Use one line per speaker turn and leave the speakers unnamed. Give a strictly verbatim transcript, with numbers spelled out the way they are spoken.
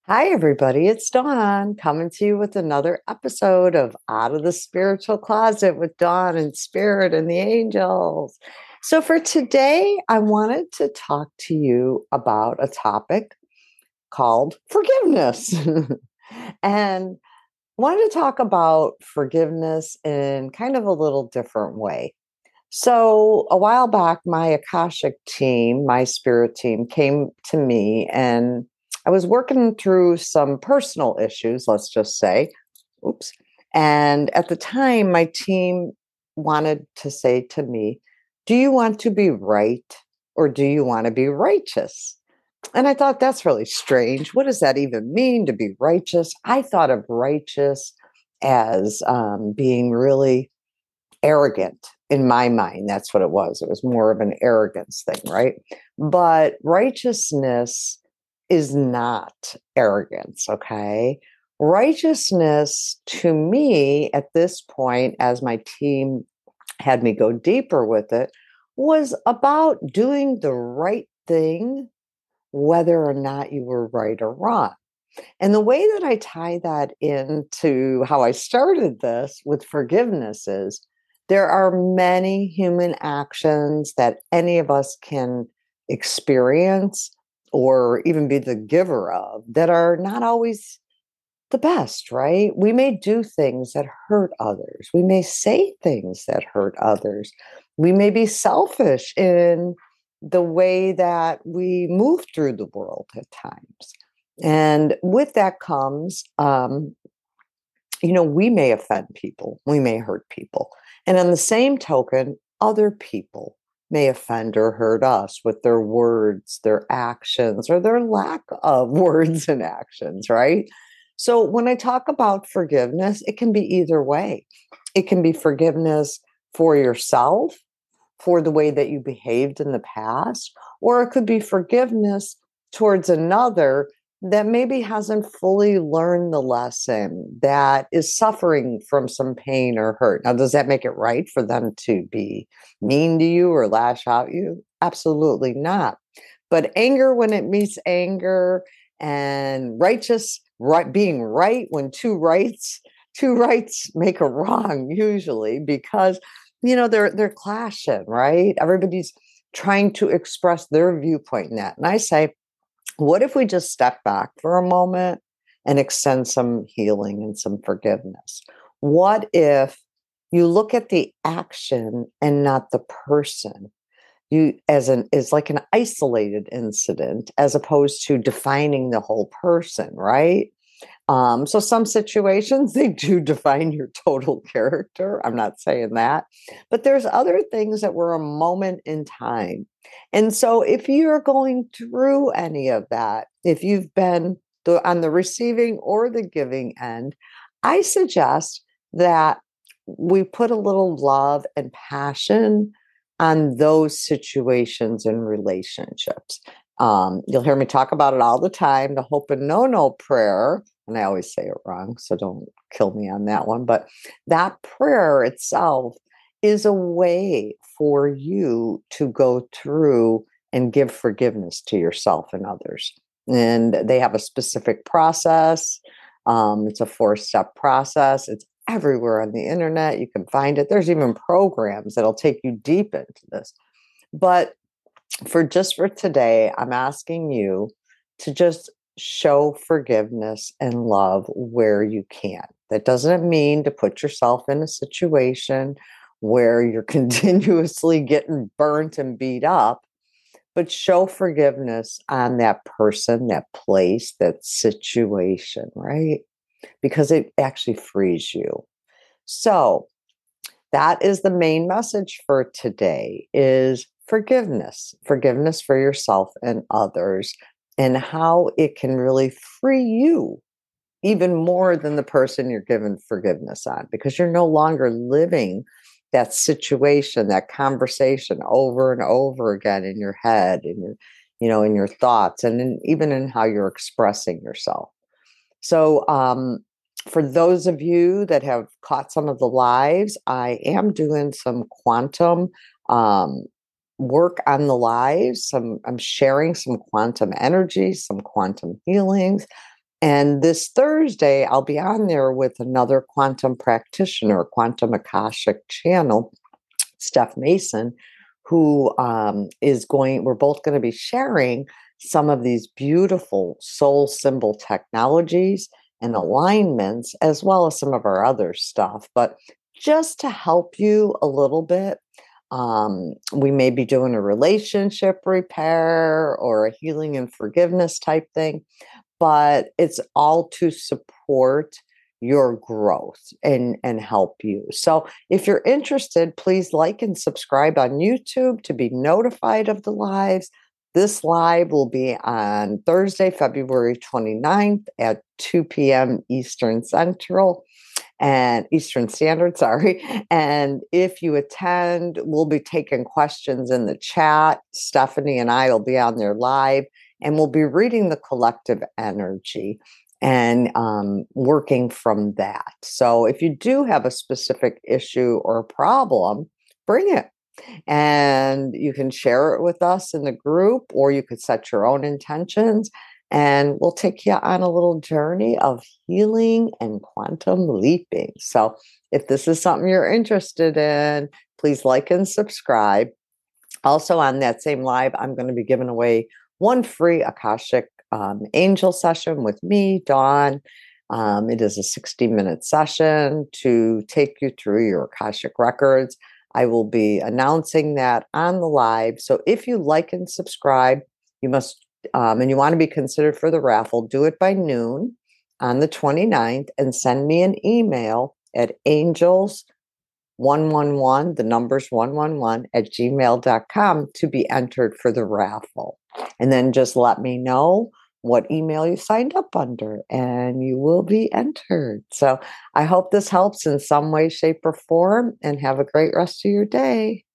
Hi, everybody. It's Dawn coming to you with another episode of Out of the Spiritual Closet with Dawn and Spirit and the Angels. So, for today, I wanted to talk to you about a topic called forgiveness. and wanted to talk about forgiveness in kind of a little different way. So, a while back, my Akashic team, my spirit team, came to me and I was working through some personal issues, let's just say. Oops. And at the time, my team wanted to say to me, "Do you want to be right or do you want to be righteous?" And I thought that's really strange. What does that even mean to be righteous? I thought of righteous as um, being really arrogant in my mind. That's what it was. It was more of an arrogance thing, right? But righteousness is not arrogance, okay? Righteousness to me at this point, as my team had me go deeper with it, was about doing the right thing, whether or not you were right or wrong. And the way that I tie that into how I started this with forgiveness is there are many human actions that any of us can experience or even be the giver of that are not always the best, right? We may do things that hurt others. We may say things that hurt others. We may be selfish in the way that we move through the world at times. And with that comes, um, you know, we may offend people, we may hurt people. And on the same token, other people may offend or hurt us with their words, their actions, or their lack of words and actions, right? So when I talk about forgiveness, it can be either way. It can be forgiveness for yourself, for the way that you behaved in the past, or it could be forgiveness towards another that maybe hasn't fully learned the lesson, that is suffering from some pain or hurt. Now, does that make it right for them to be mean to you or lash out at you? Absolutely not. But anger when it meets anger, and righteous right being right when two rights two rights make a wrong usually, because you know they're they're clashing, right? Everybody's trying to express their viewpoint in that. And I say, what if we just step back for a moment and extend some healing and some forgiveness? What if you look at the action and not the person? You as an is like an isolated incident as opposed to defining the whole person, right? Um, so some situations they do define your total character. I'm not saying that, but there's other things that were a moment in time. And so if you're going through any of that, if you've been the, on the receiving or the giving end, I suggest that we put a little love and passion on those situations and relationships. Um, you'll hear me talk about it all the time, the hope and no no prayer. And I always say it wrong, so don't kill me on that one. But that prayer itself is a way for you to go through and give forgiveness to yourself and others. And they have a specific process. Um, it's a four step process. It's everywhere on the internet. You can find it. There's even programs that'll take you deep into this. But for just for today, I'm asking you to just show forgiveness and love where you can. That doesn't mean to put yourself in a situation where you're continuously getting burnt and beat up, but show forgiveness on that person, that place, that situation, right? Because it actually frees you. So that is the main message for today is forgiveness, forgiveness for yourself and others, and how it can really free you even more than the person you're given forgiveness on, because you're no longer living that situation, that conversation over and over again in your head, in your, you know, in your thoughts, and in, even in how you're expressing yourself. So, um, for those of you that have caught some of the lives, I am doing some quantum um, work on the lives. Some I'm sharing some quantum energy, some quantum healings, And this Thursday, I'll be on there with another quantum practitioner, Quantum Akashic Channel, Steph Mason, who um, is going, we're both going to be sharing some of these beautiful soul symbol technologies and alignments, as well as some of our other stuff. But just to help you a little bit, um, we may be doing a relationship repair or a healing and forgiveness type thing, but it's all to support your growth and and help you. So if you're interested, please like and subscribe on YouTube to be notified of the lives. This live will be on Thursday, February twenty-ninth at two p.m. Eastern Central and Eastern Standard, sorry. And if you attend, we'll be taking questions in the chat. Stephanie and I will be on there live, and we'll be reading the collective energy and um, working from that. So if you do have a specific issue or problem, bring it. And you can share it with us in the group, or you could set your own intentions, and we'll take you on a little journey of healing and quantum leaping. So if this is something you're interested in, please like and subscribe. Also on that same live, I'm going to be giving away one free Akashic um, Angel session with me, Dawn. Um, it is a sixty minute session to take you through your Akashic records. I will be announcing that on the live. So if you like and subscribe, you must, um, and you want to be considered for the raffle, do it by noon on the twenty-ninth and send me an email at angels one one one, the numbers one one one at gmail dot com to be entered for the raffle. And then just let me know what email you signed up under, and you will be entered. So I hope this helps in some way, shape, or form, and have a great rest of your day.